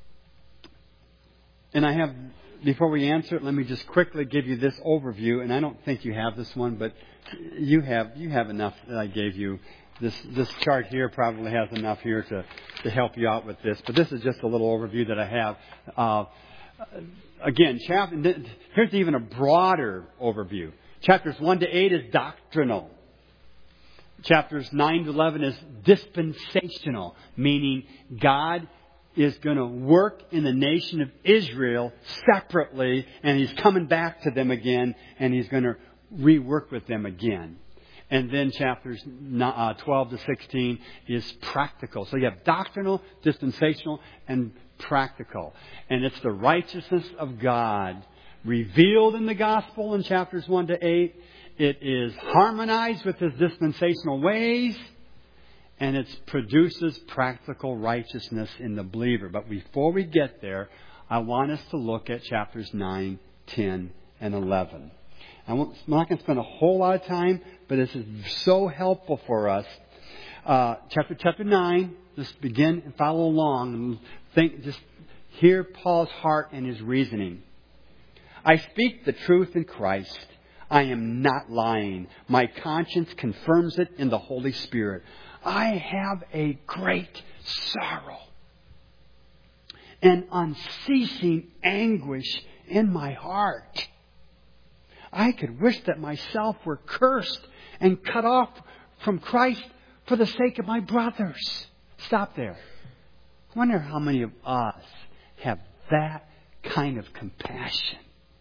and I have, before we answer it, let me just quickly give you this overview. And I don't think you have this one, but you have you have enough that I gave you. This this chart here probably has enough here to, to help you out with this. But this is just a little overview that I have. Uh, again, chapter, here's even a broader overview. Chapters one to eight is doctrinal. Chapters nine to eleven is dispensational, meaning God is going to work in the nation of Israel separately, and He's coming back to them again, and He's going to rework with them again. And then chapters twelve to sixteen is practical. So you have doctrinal, dispensational, and practical. And it's the righteousness of God revealed in the gospel in chapters one to eight. It is harmonized with His dispensational ways. And it produces practical righteousness in the believer. But before we get there, I want us to look at chapters nine, ten, and eleven. I'm not going to spend a whole lot of time, but this is so helpful for us. Uh, chapter chapter nine, just begin and follow along and think. Just hear Paul's heart and his reasoning. I speak the truth in Christ. I am not lying. My conscience confirms it in the Holy Spirit. I have a great sorrow and unceasing anguish in my heart. I could wish that myself were cursed and cut off from Christ for the sake of my brothers. Stop there. I wonder how many of us have that kind of compassion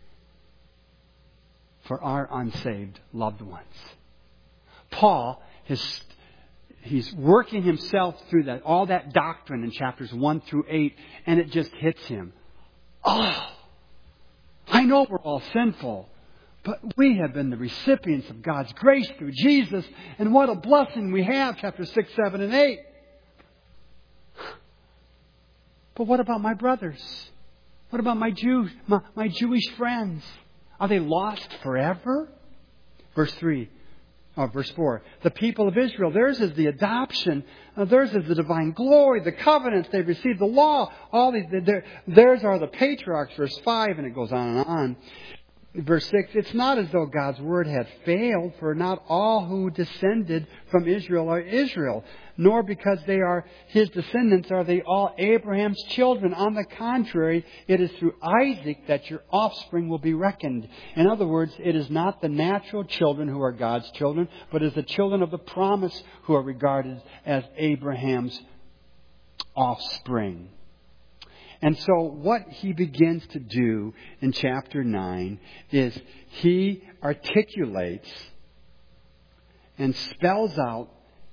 for our unsaved loved ones. Paul has he's working himself through that all that doctrine in chapters one through eight, and it just hits him. Oh, I know we're all sinful, but we have been the recipients of God's grace through Jesus, and what a blessing we have, chapters six, seven, and eight. But what about my brothers? What about my Jew, my, my Jewish friends? Are they lost forever? Verse three, oh, verse four. The people of Israel, theirs is the adoption. Uh, theirs is the divine glory, the covenants. They've received the law. All these, theirs are the patriarchs. Verse five, and it goes on and on. Verse six, it's not as though God's word had failed, for not all who descended from Israel are Israel, nor because they are his descendants are they all Abraham's children. On the contrary, it is through Isaac that your offspring will be reckoned. In other words, it is not the natural children who are God's children, but it is the children of the promise who are regarded as Abraham's offspring. And so what he begins to do in chapter nine is he articulates and spells out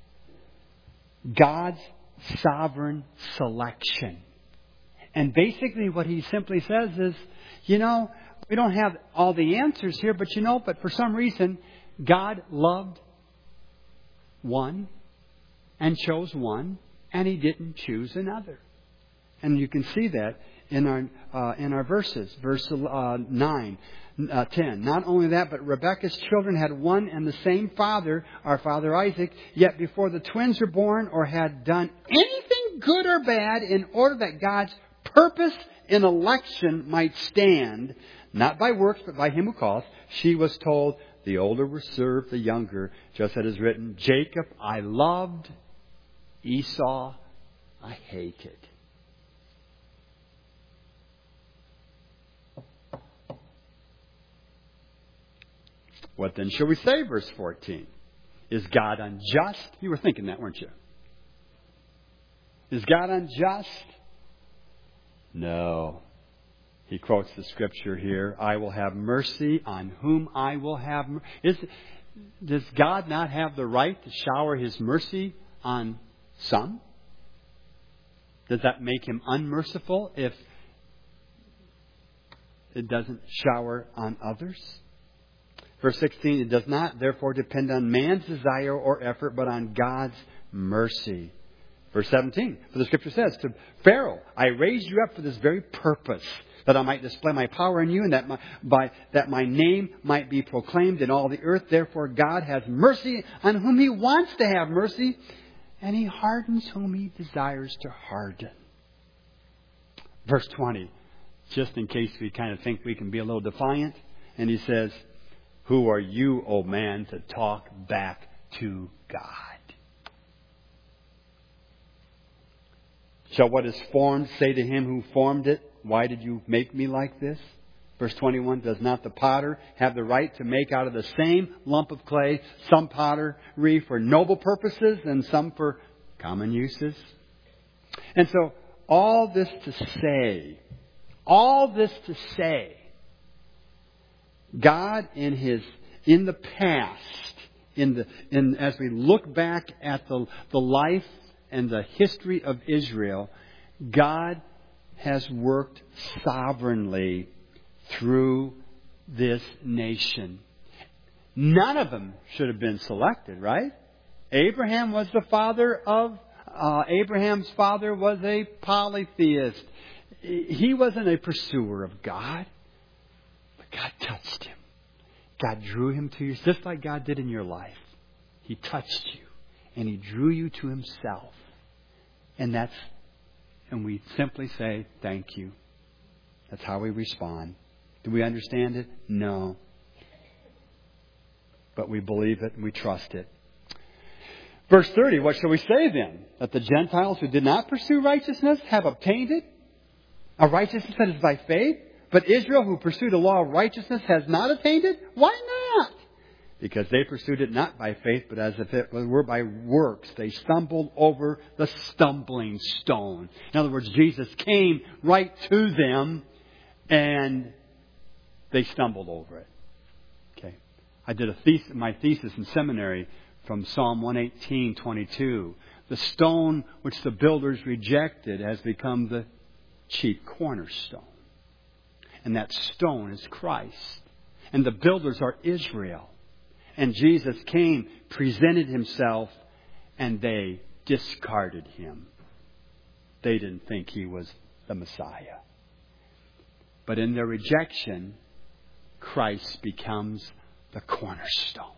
God's sovereign selection. And basically what he simply says is, you know, we don't have all the answers here, but you know, but for some reason, God loved one and chose one, and he didn't choose another. And you can see that in our uh, in our verses, verse uh, nine, uh, ten. Not only that, but Rebekah's children had one and the same father, our father Isaac. Yet before the twins were born or had done anything good or bad, in order that God's purpose in election might stand, not by works but by him who calls, she was told, the older will serve the younger, just as it is written, Jacob I loved, Esau I hated. What then shall we say, verse fourteen? Is God unjust? You were thinking that, weren't you? Is God unjust? No. He quotes the scripture here, I will have mercy on whom I will have mercy. Does God not have the right to shower his mercy on some? Does that make him unmerciful if it doesn't shower on others? Verse sixteen, it does not therefore depend on man's desire or effort, but on God's mercy. Verse seventeen, for the scripture says to Pharaoh, I raised you up for this very purpose, that I might display my power in you, and that my, by, that my name might be proclaimed in all the earth. Therefore God has mercy on whom he wants to have mercy, and he hardens whom he desires to harden. Verse twenty, just in case we kind of think we can be a little defiant, and he says, who are you, O man, to talk back to God? Shall what is formed say to him who formed it, why did you make me like this? Verse twenty-one, does not the potter have the right to make out of the same lump of clay some pottery for noble purposes and some for common uses? And so all this to say, all this to say, God in his in the past, in the in as we look back at the the life and the history of Israel, God has worked sovereignly through this nation. None of them should have been selected, right? Abraham was the father of uh, Abraham's father was a polytheist. He wasn't a pursuer of God. God touched him. God drew him to you, just like God did in your life. He touched you, and he drew you to himself. And that's, and we simply say, thank you. That's how we respond. Do we understand it? No. But we believe it and we trust it. Verse thirty, what shall we say then? That the Gentiles who did not pursue righteousness have obtained it? A righteousness that is by faith? But Israel who pursued a law of righteousness has not attained it? Why not? Because they pursued it not by faith, but as if it were by works. They stumbled over the stumbling stone. In other words, Jesus came right to them and they stumbled over it. Okay. I did a thesis, my thesis in seminary from Psalm one eighteen twenty-two. The stone which the builders rejected has become the chief cornerstone. And that stone is Christ. And the builders are Israel. And Jesus came, presented himself, and they discarded him. They didn't think he was the Messiah. But in their rejection, Christ becomes the cornerstone.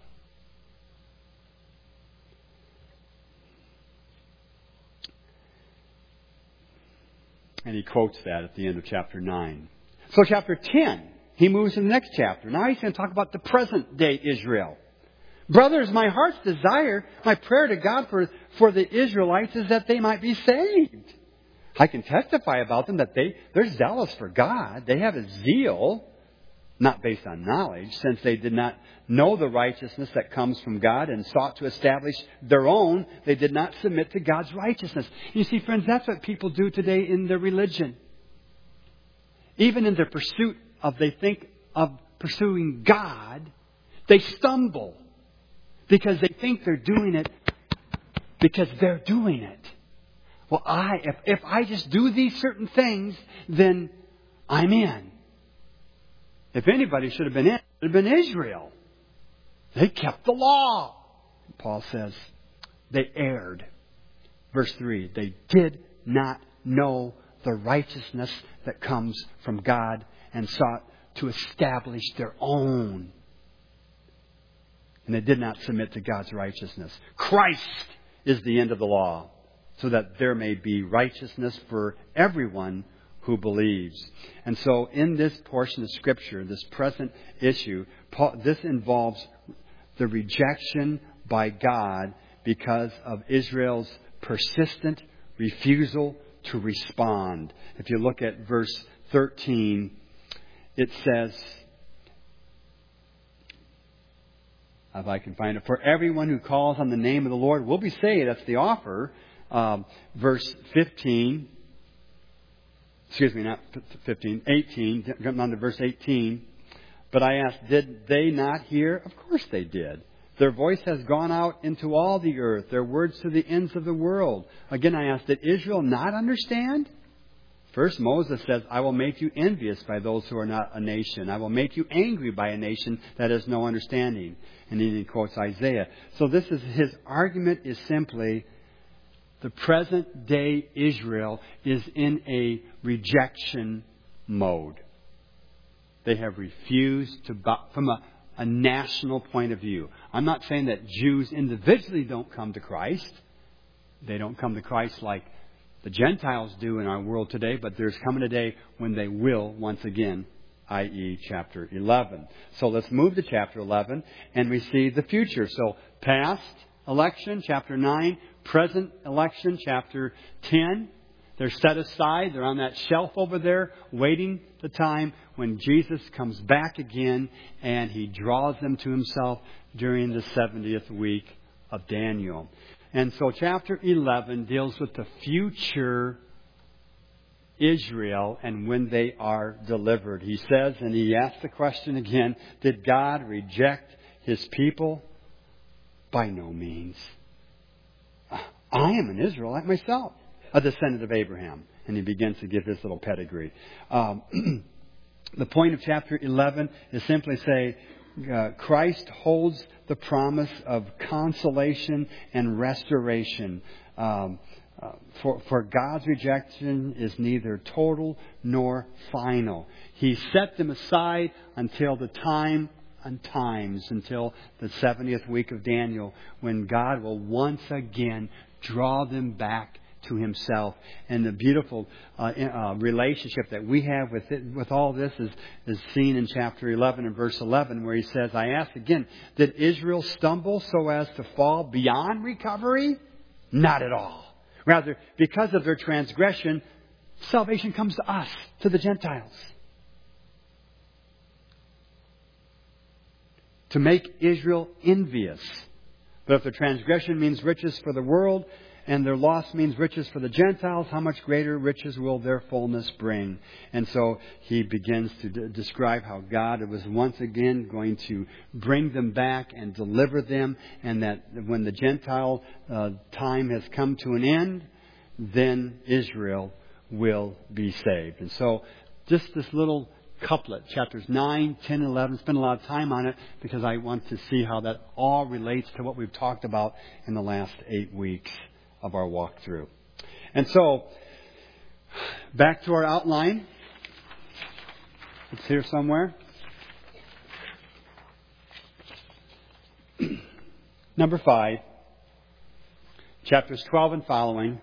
And he quotes that at the end of chapter nine. So chapter ten, he moves to the next chapter. Now he's going to talk about the present day Israel. Brothers, my heart's desire, my prayer to God for, for the Israelites is that they might be saved. I can testify about them that they, they're zealous for God. They have a zeal, not based on knowledge, since they did not know the righteousness that comes from God and sought to establish their own. They did not submit to God's righteousness. You see, friends, that's what people do today in their religion. Even in their pursuit of, they think of pursuing God, they stumble because they think they're doing it because they're doing it. Well, I if, if I just do these certain things, then I'm in. If anybody should have been in, it would have been Israel. They kept the law. Paul says they erred. Verse three, they did not know the righteousness that comes from God and sought to establish their own. And they did not submit to God's righteousness. Christ is the end of the law, so that there may be righteousness for everyone who believes. And so in this portion of Scripture, this present issue, Paul, this involves the rejection by God because of Israel's persistent refusal to respond. If you look at verse thirteen, it says, if I can find it, for everyone who calls on the name of the Lord will be saved. That's the offer. Um, verse fifteen, excuse me, not fifteen, eighteen, jumping on to verse eighteen. But I asked, did they not hear? Of course they did. Their voice has gone out into all the earth, their words to the ends of the world. Again, I asked, did Israel not understand? First, Moses says, I will make you envious by those who are not a nation. I will make you angry by a nation that has no understanding. And then he quotes Isaiah. So this is his argument is simply, the present day Israel is in a rejection mode. They have refused to, from a, a national point of view. I'm not saying that Jews individually don't come to Christ. They don't come to Christ like the Gentiles do in our world today, but there's coming a day when they will once again, that is chapter eleven. So let's move to chapter eleven and we see the future. So past election, chapter nine, present election, chapter ten. They're set aside. They're on that shelf over there waiting the time when Jesus comes back again and he draws them to himself during the seventieth week of Daniel. And so chapter eleven deals with the future Israel and when they are delivered. He says, and he asks the question again, did God reject his people? By no means. I am an Israelite myself, a descendant of Abraham. And he begins to give his little pedigree. Um, the point of chapter eleven is simply say, uh, Christ holds the promise of consolation and restoration. Um, uh, for, for God's rejection is neither total nor final. He set them aside until the time and times, until the seventieth week of Daniel, when God will once again draw them back to Himself. And the beautiful uh, uh, relationship that we have with it, with all this is, is seen in chapter eleven and verse eleven, where He says, I ask again, did Israel stumble so as to fall beyond recovery? Not at all. Rather, because of their transgression, salvation comes to us, to the Gentiles. To make Israel envious. But if their transgression means riches for the world, and their loss means riches for the Gentiles, how much greater riches will their fullness bring? And so he begins to d- describe how God was once again going to bring them back and deliver them, and that when the Gentile uh, time has come to an end, then Israel will be saved. And so just this little couplet, chapters nine, ten, and eleven. Spend a lot of time on it because I want to see how that all relates to what we've talked about in the last eight weeks of our walkthrough. And so, back to our outline. It's here somewhere. Number five, chapters twelve and following.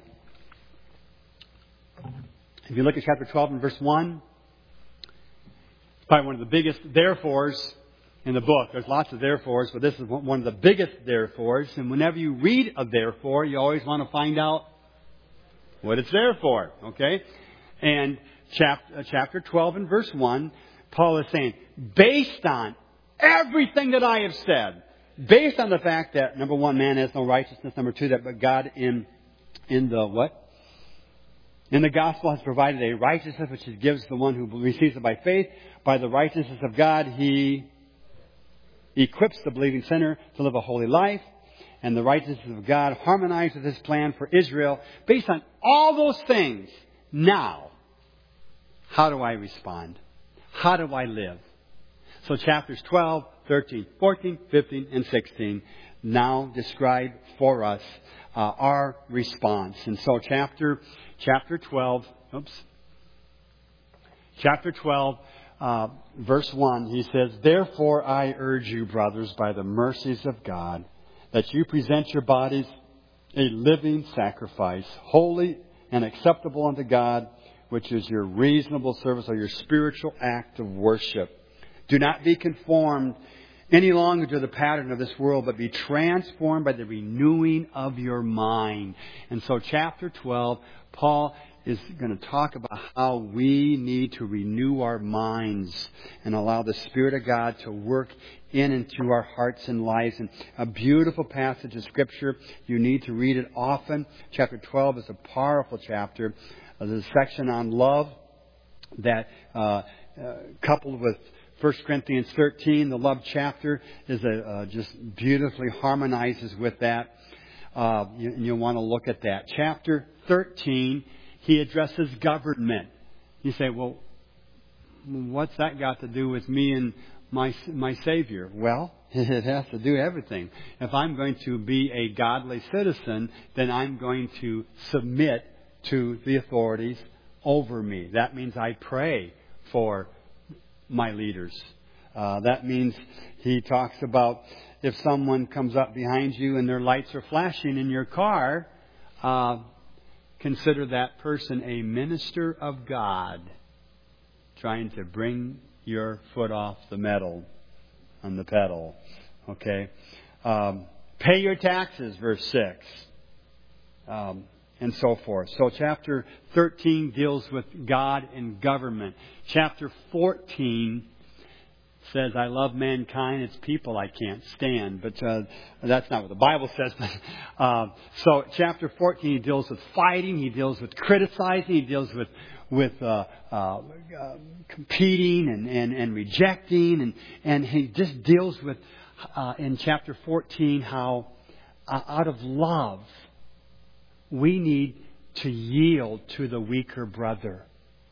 If you look at chapter twelve and verse one, probably one of the biggest therefores in the book. There's lots of therefores, but this is one of the biggest therefores. And whenever you read a therefore, you always want to find out what it's there for. Okay? And chapter, chapter twelve and verse one, Paul is saying, based on everything that I have said, based on the fact that, number one, man has no righteousness. Number two, that but God in in the what? In the gospel has provided a righteousness which He gives the one who receives it by faith. By the righteousness of God, He equips the believing sinner to live a holy life. And the righteousness of God harmonizes with His plan for Israel. Based on all those things, now, how do I respond? How do I live? So chapters twelve, thirteen, fourteen, fifteen, and sixteen now describe for us uh, our response. And so chapter chapter twelve, oops, chapter twelve, uh, verse one, he says, therefore I urge you, brothers, by the mercies of God, that you present your bodies a living sacrifice, holy and acceptable unto God, which is your reasonable service or your spiritual act of worship. Do not be conformed any longer to the pattern of this world, but be transformed by the renewing of your mind. And so chapter twelve, Paul is going to talk about how we need to renew our minds and allow the Spirit of God to work in and through our hearts and lives. And a beautiful passage of Scripture. You need to read it often. Chapter twelve is a powerful chapter. There's a section on love that, uh, uh, coupled with First Corinthians thirteen, the love chapter, is a, uh, just beautifully harmonizes with that. Uh, you, you'll want to look at that. Chapter thirteen, he addresses government. You say, well, what's that got to do with me and my my Savior? Well, it has to do everything. If I'm going to be a godly citizen, then I'm going to submit to the authorities over me. That means I pray for my leaders. Uh, that means he talks about if someone comes up behind you and their lights are flashing in your car, uh, consider that person a minister of God trying to bring your foot off the metal on the pedal. Okay? Um, pay your taxes, verse six. Um, and so forth. So chapter thirteen deals with God and government. Chapter fourteen says, I love mankind. It's people I can't stand. But uh, that's not what the Bible says. uh, so chapter fourteen, he deals with fighting. He deals with criticizing. He deals with with uh, uh, uh, competing and, and, and rejecting. And, and he just deals with, uh, in chapter fourteen, how uh, out of love, we need to yield to the weaker brother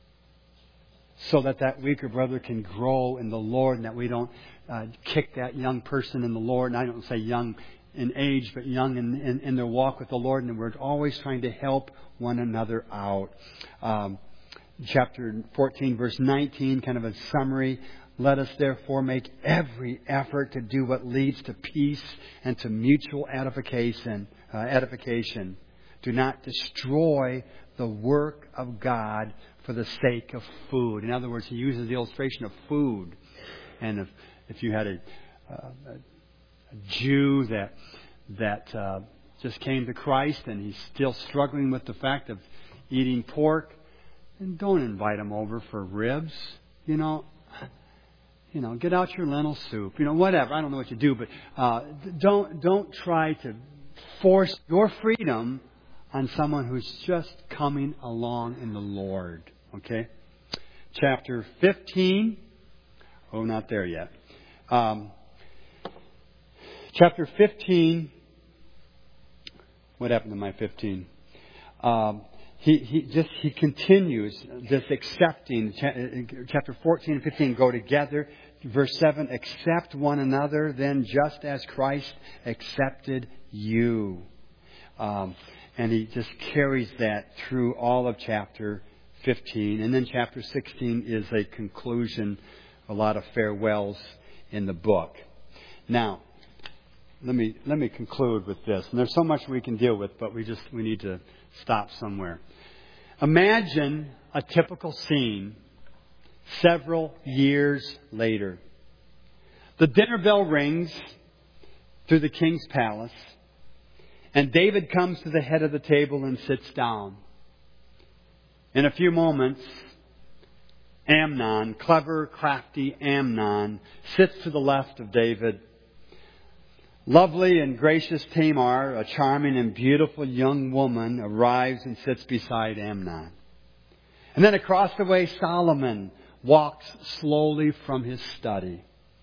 so that that weaker brother can grow in the Lord and that we don't uh, kick that young person in the Lord. And I don't say young in age, but young in, in, in their walk with the Lord. And we're always trying to help one another out. Um, chapter fourteen, verse nineteen, kind of a summary. Let us therefore make every effort to do what leads to peace and to mutual edification. Uh, edification. Do not destroy the work of God for the sake of food. In other words, he uses the illustration of food. And if, if you had a, uh, a Jew that that uh, just came to Christ and he's still struggling with the fact of eating pork, then don't invite him over for ribs. You know, you know, get out your lentil soup. You know, whatever. I don't know what you do, but uh, don't don't try to force your freedom on someone who's just coming along in the Lord. Okay? Chapter fifteen. Oh, not there yet. Um, chapter fifteen. What happened to my fifteen? Um, he, he just, he continues this accepting. Chapter fourteen and fifteen go together. Verse seven, accept one another then just as Christ accepted you. Um, and he just carries that through all of chapter fifteen. And then chapter sixteen is a conclusion, a lot of farewells in the book. Now, let me let me conclude with this. And there's so much we can deal with, but we just we need to stop somewhere. Imagine a typical scene several years later. The dinner bell rings through the king's palace, and David comes to the head of the table and sits down. In a few moments, Amnon, clever, crafty Amnon, sits to the left of David. Lovely and gracious Tamar, a charming and beautiful young woman, arrives and sits beside Amnon. And then across the way, Solomon walks slowly from his study.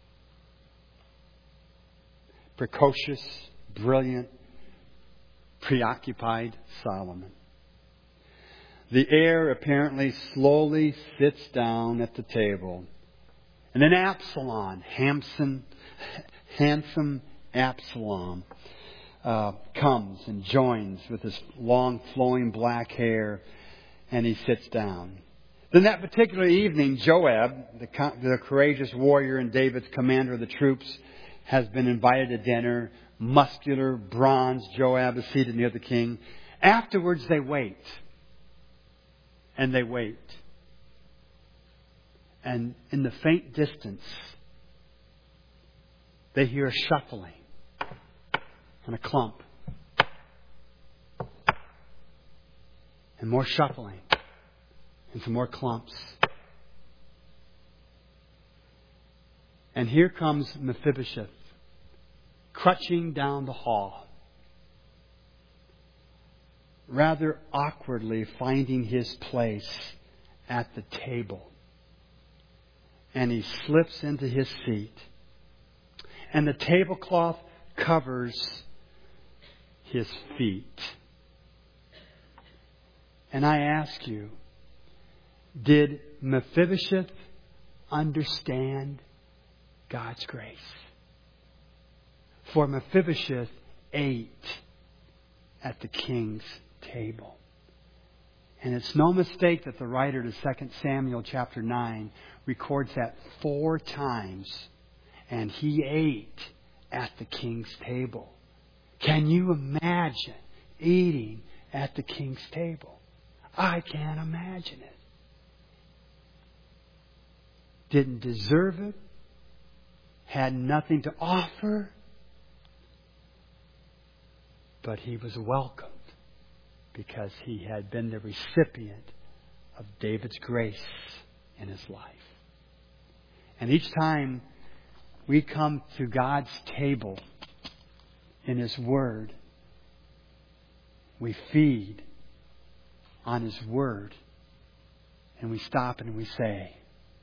Precocious, brilliant, preoccupied Solomon. The heir apparently slowly sits down at the table. And then Absalom, handsome, handsome Absalom, uh, comes and joins with his long flowing black hair, and he sits down. Then that particular evening, Joab, the, the courageous warrior and David's commander of the troops, has been invited to dinner. Muscular, bronzed Joab is seated near the king. Afterwards, they wait. And they wait. And in the faint distance, they hear a shuffling and a clump. And more shuffling. And some more clumps. And here comes Mephibosheth, crutching down the hall, rather awkwardly finding his place at the table. And he slips into his seat. And the tablecloth covers his feet. And I ask you, did Mephibosheth understand God's grace? For Mephibosheth ate at the king's table. And it's no mistake that the writer to Second Samuel chapter nine records that four times. And he ate at the king's table. Can you imagine eating at the king's table? I can't imagine it. Didn't deserve it. Had nothing to offer. But he was welcomed because he had been the recipient of David's grace in his life. And each time we come to God's table in His Word, we feed on His Word, and we stop and we say,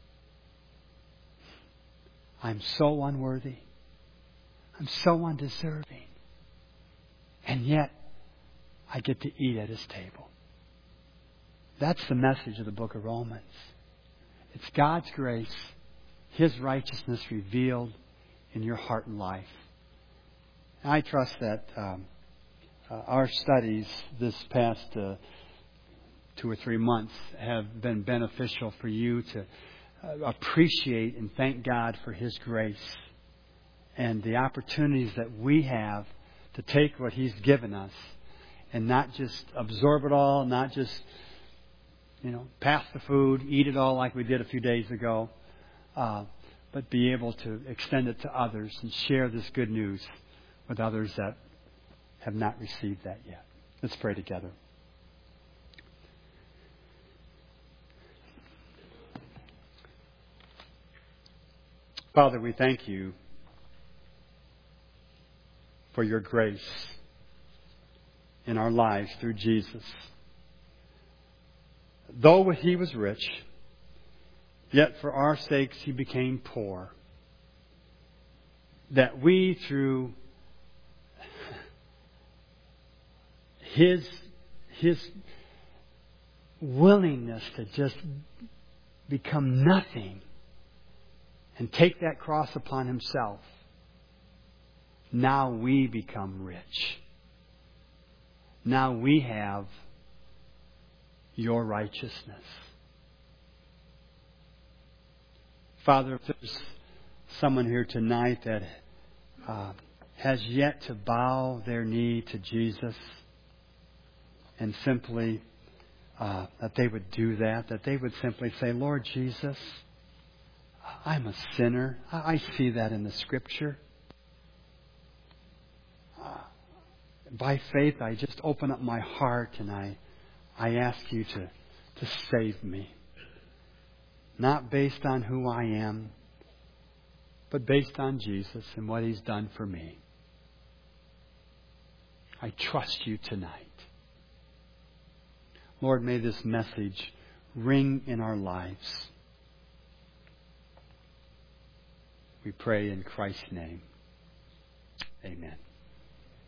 I'm so unworthy. I'm so undeserving. And yet, I get to eat at His table. That's the message of the book of Romans. It's God's grace, His righteousness revealed in your heart and life. And I trust that um, uh, our studies this past uh, two or three months have been beneficial for you to uh, appreciate and thank God for His grace and the opportunities that we have to take what He's given us and not just absorb it all, not just, you know, pass the food, eat it all like we did a few days ago, uh, but be able to extend it to others and share this good news with others that have not received that yet. Let's pray together. Father, we thank you for your grace in our lives through Jesus. Though he was rich, yet for our sakes he became poor, that we through his, his willingness to just become nothing and take that cross upon himself, now we become rich. Now we have your righteousness. Father, if there's someone here tonight that uh, has yet to bow their knee to Jesus, and simply uh, that they would do that, that they would simply say, Lord Jesus, I'm a sinner. I see that in the Scripture. Uh, by faith, I just open up my heart and I, I ask you to, to save me. Not based on who I am, but based on Jesus and what He's done for me. I trust you tonight. Lord, may this message ring in our lives. We pray in Christ's name. Amen.